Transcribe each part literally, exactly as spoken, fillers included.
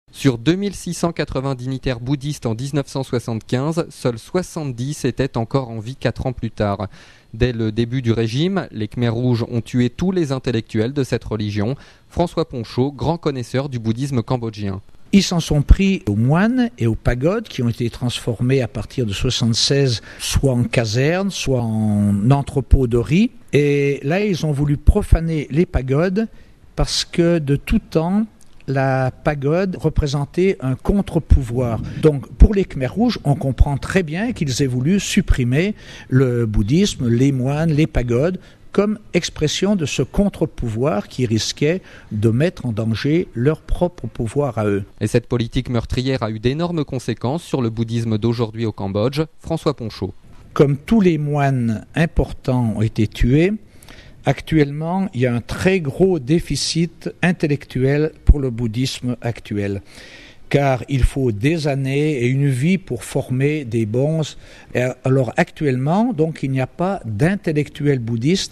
Sur deux mille six cent quatre-vingts dignitaires bouddhistes en dix-neuf cent soixante-quinze, seuls soixante-dix étaient encore en vie quatre ans plus tard. Dès le début du régime, les Khmers rouges ont tué tous les intellectuels de cette religion. François Ponchaud, grand connaisseur du bouddhisme cambodgien. Ils s'en sont pris aux moines et aux pagodes qui ont été transformés à partir de soixante-seize, soit en casernes, soit en entrepôts de riz. Et là, ils ont voulu profaner les pagodes parce que de tout temps, la pagode représentait un contre-pouvoir. Donc pour les Khmers rouges, on comprend très bien qu'ils aient voulu supprimer le bouddhisme, les moines, les pagodes, comme expression de ce contre-pouvoir qui risquait de mettre en danger leur propre pouvoir à eux. Et cette politique meurtrière a eu d'énormes conséquences sur le bouddhisme d'aujourd'hui au Cambodge. François Ponchaud. Comme tous les moines importants ont été tués, actuellement, il y a un très gros déficit intellectuel pour le bouddhisme actuel, car il faut des années et une vie pour former des bons. Alors actuellement, donc, il n'y a pas d'intellectuels bouddhistes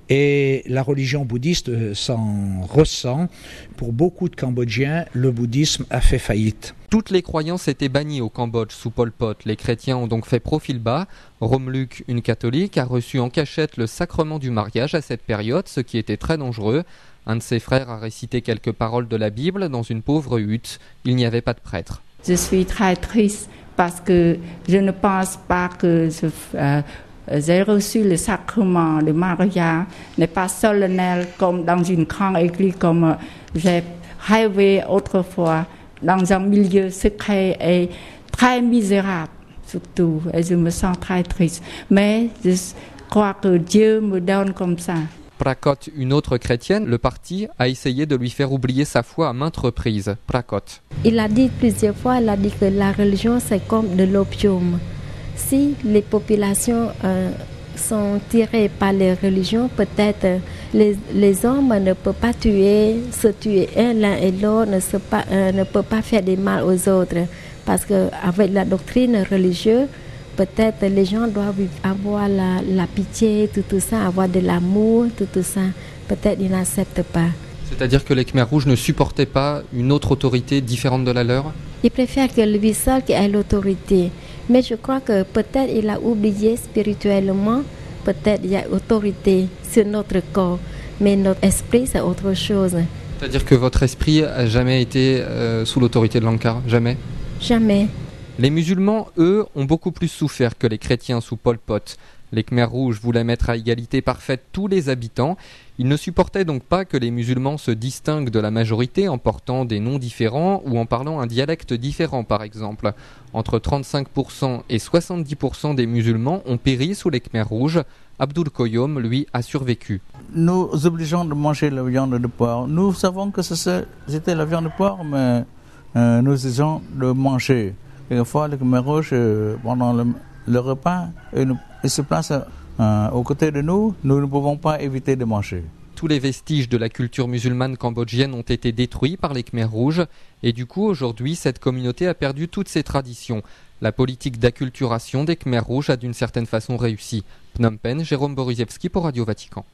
et la religion bouddhiste s'en ressent. Pour beaucoup de Cambodgiens, le bouddhisme a fait faillite. Toutes les croyances étaient bannies au Cambodge sous Pol Pot. Les chrétiens ont donc fait profil bas. Romluc, une catholique, a reçu en cachette le sacrement du mariage à cette période, ce qui était très dangereux. Un de ses frères a récité quelques paroles de la Bible dans une pauvre hutte. Il n'y avait pas de prêtre. Je suis très triste parce que je ne pense pas que je, euh, j'ai reçu le sacrement de mariage n'est pas solennel comme dans une grande église comme j'ai rêvé autrefois dans un milieu secret et très misérable surtout. Et je me sens très triste. Mais je crois que Dieu me donne comme ça. Prakot, une autre chrétienne, le parti a essayé de lui faire oublier sa foi à maintes reprises. Prakot. Il a dit plusieurs fois, il a dit que la religion c'est comme de l'opium. Si les populations euh, sont tirées par les religions, peut-être les, les hommes ne peuvent pas tuer, se tuer un l'un et l'autre, ne, se pas, euh, ne peuvent pas faire du mal aux autres. Parce qu'avec la doctrine religieuse, peut-être les gens doivent avoir la, la pitié, tout, tout ça, avoir de l'amour, tout, tout ça. Peut-être ils n'acceptent pas. C'est-à-dire que les Khmers rouges ne supportaient pas une autre autorité différente de la leur ? Ils préfèrent que lui seul qui ait l'autorité. Mais je crois que peut-être il a oublié spirituellement, peut-être il y a autorité sur notre corps, mais notre esprit c'est autre chose. C'est-à-dire que votre esprit n'a jamais été euh, sous l'autorité de l'Angkar ? Jamais ? Jamais. Les musulmans, eux, ont beaucoup plus souffert que les chrétiens sous Pol Pot. Les Khmers rouges voulaient mettre à égalité parfaite tous les habitants. Ils ne supportaient donc pas que les musulmans se distinguent de la majorité en portant des noms différents ou en parlant un dialecte différent, par exemple. Entre trente-cinq pour cent et soixante-dix pour cent des musulmans ont péri sous les Khmers rouges. Abdul Koyom, lui, a survécu. Nous obligeons de manger la viande de porc. Nous savons que c'était la viande de porc, mais euh, nous disons de manger. Quelquefois, les Khmers rouges, pendant le, le repas, ils, ils se placent euh, aux côtés de nous. Nous ne pouvons pas éviter de manger. Tous les vestiges de la culture musulmane cambodgienne ont été détruits par les Khmers rouges. Et du coup, aujourd'hui, cette communauté a perdu toutes ses traditions. La politique d'acculturation des Khmers rouges a d'une certaine façon réussi. Phnom Penh, Jérôme Borusiewski pour Radio Vatican.